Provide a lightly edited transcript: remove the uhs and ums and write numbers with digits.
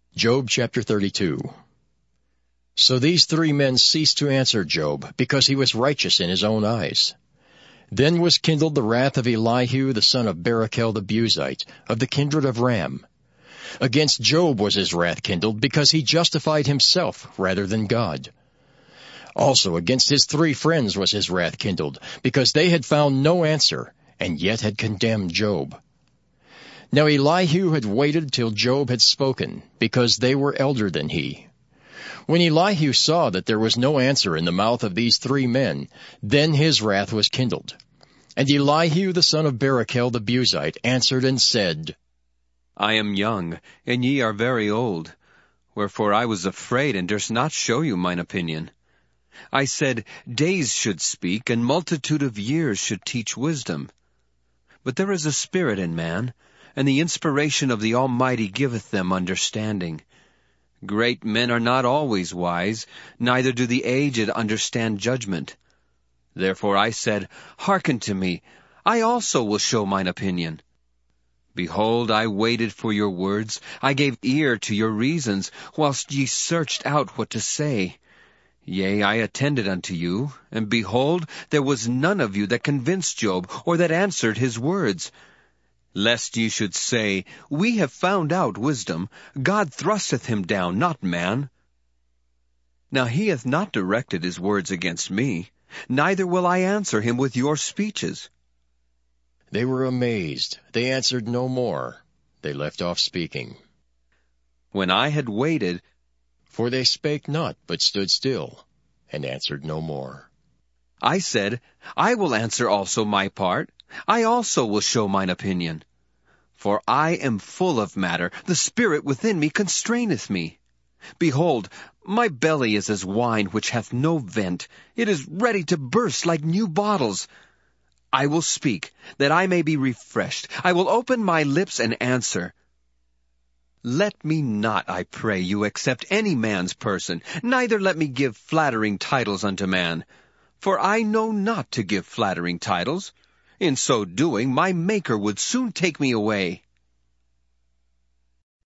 Job chapter 32. So these three men ceased to answer Job, because he was righteous in his own eyes. Then was kindled the wrath of Elihu the son of Barachel the Buzite, of the kindred of Ram. Against Job was his wrath kindled, because he justified himself rather than God. Also against his three friends was his wrath kindled, because they had found no answer, and yet had condemned Job. Now Elihu had waited till Job had spoken, because they were elder than he. When Elihu saw that there was no answer in the mouth of these three men, then his wrath was kindled. And Elihu the son of Barachel the Buzite answered and said, I am young, and ye are very old. Wherefore I was afraid, and durst not show you mine opinion. I said, days should speak, and multitude of years should teach wisdom. But there is a spirit in man, and the inspiration of the Almighty giveth them understanding. Great men are not always wise, neither do the aged understand judgment. Therefore I said, Hearken to me, I also will show mine opinion. Behold, I waited for your words, I gave ear to your reasons, whilst ye searched out what to say. Yea, I attended unto you, and behold, there was none of you that convinced Job, or that answered his words. Lest ye should say, We have found out wisdom, God thrusteth him down, not man. Now he hath not directed his words against me, neither will I answer him with your speeches. They were amazed. They answered no more. They left off speaking. When I had waited, for they spake not, but stood still, and answered no more. I said, I will answer also my part. I also will show mine opinion. For I am full of matter, the spirit within me constraineth me. Behold, my belly is as wine which hath no vent. It is ready to burst like new bottles. I will speak, that I may be refreshed. I will open my lips and answer. Let me not, I pray you, accept any man's person, neither let me give flattering titles unto man. For I know not to give flattering titles. In so doing, my Maker would soon take me away.